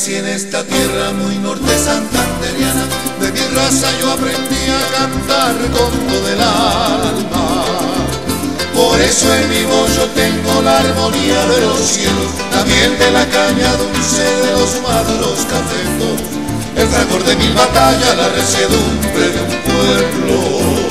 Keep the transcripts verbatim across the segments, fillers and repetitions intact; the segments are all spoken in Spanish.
nací en esta tierra muy norte santanderiana, de mi raza yo aprendí a cantar con todo el alma. Por eso en mi voz yo tengo la armonía de los cielos, la miel de la caña dulce de los maduros cafetos, el fragor de mil batallas, la resiedumbre de un pueblo.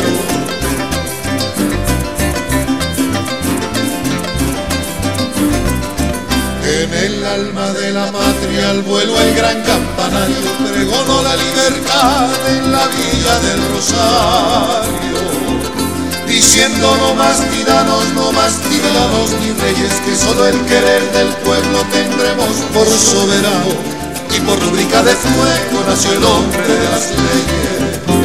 En el alma de la patria al vuelo el gran campanario pregonó la libertad en la villa del Rosario, diciendo no más tiranos, no más tiranos ni reyes, que solo el querer del pueblo tendremos por soberano, y por rúbrica de fuego nació el hombre de las leyes.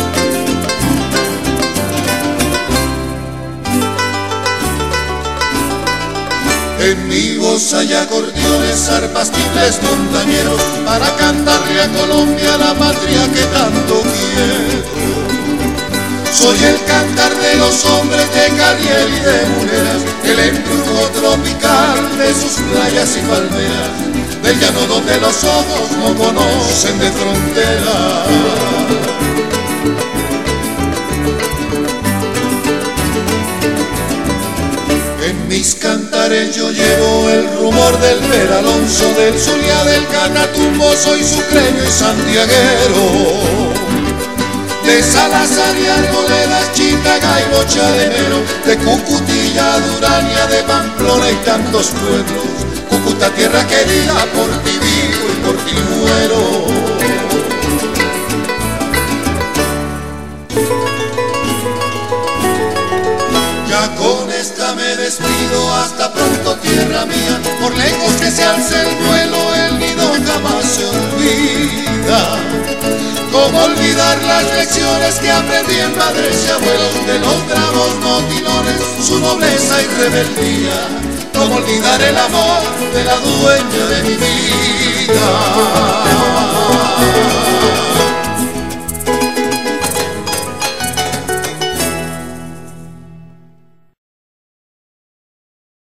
En mi voz hay acordeones, arpas, timbres, montañeros, para cantarle a Colombia, la patria que tanto quiero. Soy el cantar de los hombres de Cariel y de Mujeres, el embrujo tropical de sus playas y palmeras, del llano donde los ojos no conocen de frontera. En mis cantares yo llevo el rumor del Peralonso, del Zulia, del Catatumbo, soy sucreño y santiaguero, de Salazar y Arboledas, Chitaga y Bocha de Enero, de Cucutilla, Durania, de Pamplona y tantos pueblos. Cúcuta, tierra querida, por ti vivo y por ti muero. Ya con esta me despido, hasta pronto tierra mía, por lejos que se alce el vuelo, el nido jamás se olvida. ¿Cómo olvidar las lecciones que aprendí en padres y abuelos, de los bravos motilones, su nobleza y rebeldía? ¿Cómo olvidar el amor de la dueña de mi vida?